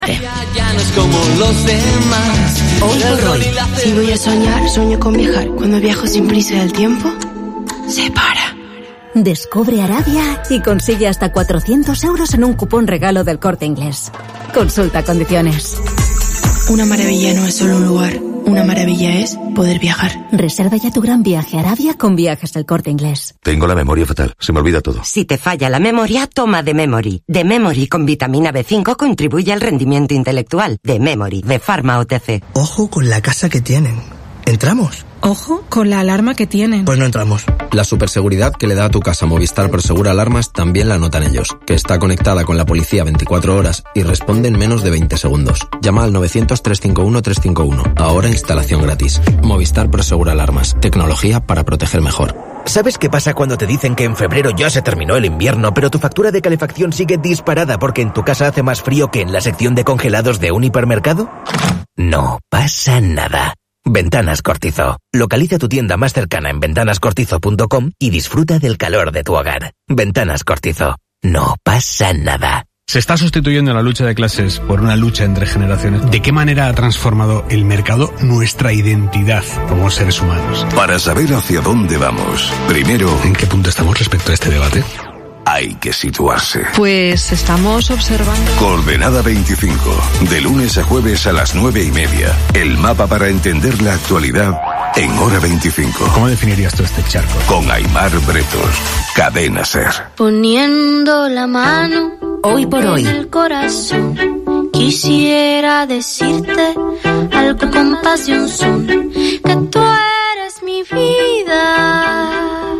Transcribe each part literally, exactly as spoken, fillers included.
Ya no es como los demás. Hoy por hoy, si voy a soñar, sueño con viajar. Cuando viajo sin prisa del tiempo, se para. Descubre Arabia y consigue hasta cuatrocientos euros en un cupón regalo del Corte Inglés. Consulta condiciones. Una maravilla no es solo un lugar. Una maravilla es poder viajar. Reserva ya tu gran viaje a Arabia con Viajes del Corte Inglés. Tengo la memoria fatal, se me olvida todo. Si te falla la memoria, toma The Memory. The Memory con vitamina B cinco contribuye al rendimiento intelectual. The Memory, de Pharma O T C. Ojo con la casa que tienen. ¿Entramos? Ojo con la alarma que tienen. Pues no entramos. La superseguridad que le da a tu casa Movistar Prosegura Alarmas también la notan ellos, que está conectada con la policía veinticuatro horas y responde en menos de veinte segundos. Llama al novecientos, trescientos cincuenta y uno, trescientos cincuenta y uno. Ahora instalación gratis. Movistar Prosegura Alarmas. Tecnología para proteger mejor. ¿Sabes qué pasa cuando te dicen que en febrero ya se terminó el invierno, pero tu factura de calefacción sigue disparada porque en tu casa hace más frío que en la sección de congelados de un hipermercado? No pasa nada. Ventanas Cortizo. Localiza tu tienda más cercana en ventanas cortizo punto com y disfruta del calor de tu hogar. Ventanas Cortizo. No pasa nada. Se está sustituyendo la lucha de clases por una lucha entre generaciones. ¿De qué manera ha transformado el mercado nuestra identidad como seres humanos? Para saber hacia dónde vamos, primero, ¿en qué punto estamos respecto a este debate? Hay que situarse. Pues estamos observando. Coordenada veinticinco, de lunes a jueves a las nueve y media. El mapa para entender la actualidad en Hora veinticinco. ¿Cómo definirías tú este charco? Con Aimar Bretos, Cadena Ser. Poniendo la mano hoy por hoy en el corazón, quisiera decirte algo con pasión, son que tú eres mi vida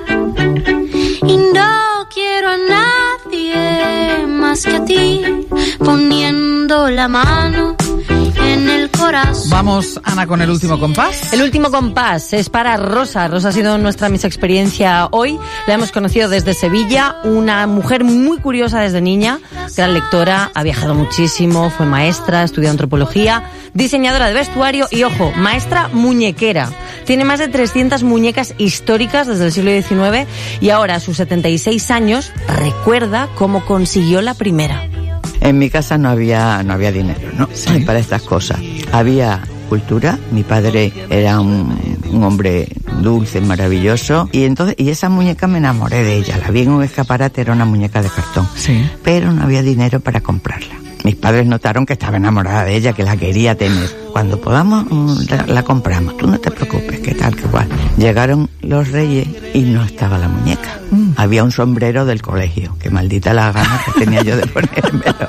y no quiero a nadie más que a ti, poniendo la mano en el corazón. Vamos, Ana, con el último compás. El último compás es para Rosa. Rosa ha sido nuestra Miss Experiencia hoy. La hemos conocido desde Sevilla, una mujer muy curiosa desde niña, gran lectora, ha viajado muchísimo, fue maestra, estudió antropología, diseñadora de vestuario y, ojo, maestra muñequera. Tiene más de trescientas muñecas históricas desde el siglo diecinueve y ahora, a sus setenta y seis años, recuerda cómo consiguió la primera. En mi casa no había no había dinero, ¿no? ¿Sí? Para estas cosas. Había cultura, mi padre era un, un hombre dulce, maravilloso, y entonces y esa muñeca me enamoré de ella. La vi en un escaparate, era una muñeca de cartón, sí, pero no había dinero para comprarla. Mis padres notaron que estaba enamorada de ella, que la quería tener. Cuando podamos, la, la compramos. Tú no te preocupes, qué tal, qué cual. Llegaron los reyes y no estaba la muñeca. Mm. Había un sombrero del colegio, que maldita la gana que tenía yo de ponérmelo.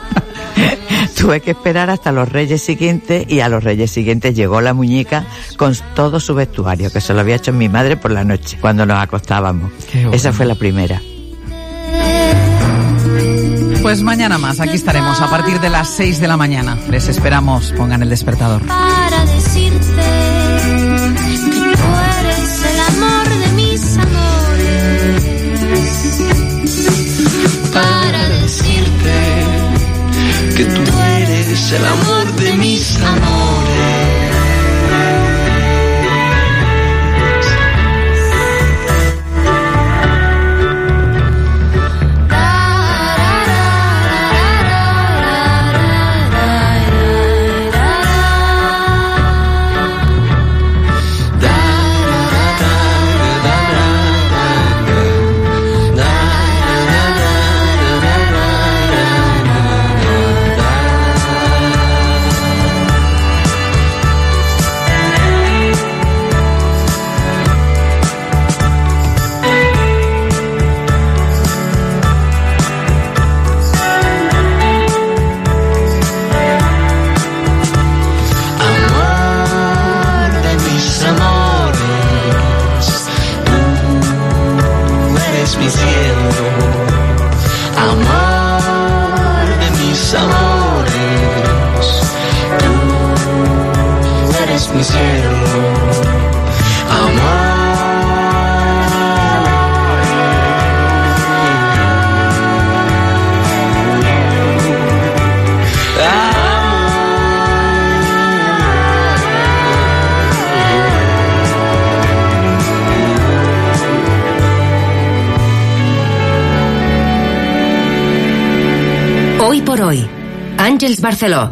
Tuve que esperar hasta los reyes siguientes y a los reyes siguientes llegó la muñeca con todo su vestuario, que se lo había hecho mi madre por la noche, cuando nos acostábamos. Bueno. Esa fue la primera. Pues mañana más, aquí estaremos a partir de las seis de la mañana. Les esperamos, pongan el despertador. Para decirte que tú eres el amor de mis amores. Para decirte que tú eres el amor de mis amores. Àngels Barceló.